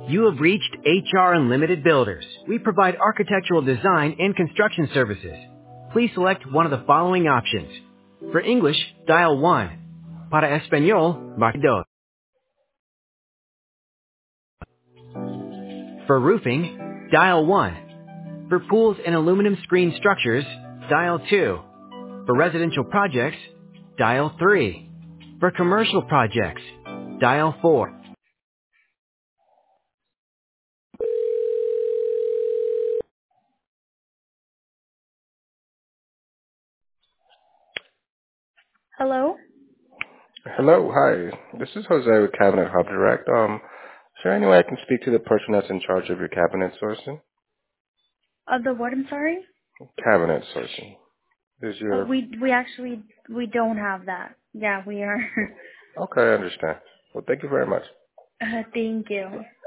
You have reached HR Unlimited Builders. We provide architectural design and construction services. Please select one of the following options. For English, dial 1. Para Español, marque dos. For roofing, dial 1. For pools and aluminum screen structures, dial 2. For residential projects, dial 3. For commercial projects, dial 4. Hello? Hello, hi. This is Jose with Cabinet Hub Direct. Is there any way I can speak to the person that's in charge of your cabinet sourcing? Of the what, I'm sorry? Cabinet sourcing. Is Oh, your we actually, we don't have that. Yeah, we are. okay? I understand. Well, thank you very much. Thank you.